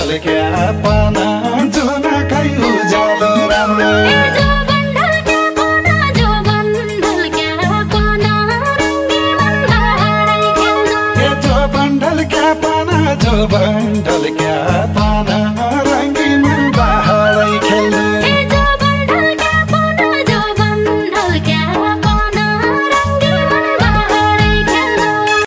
bundle क्या पाना जुन खै उज्यालो राम्रो जो बन्डल क्या पाना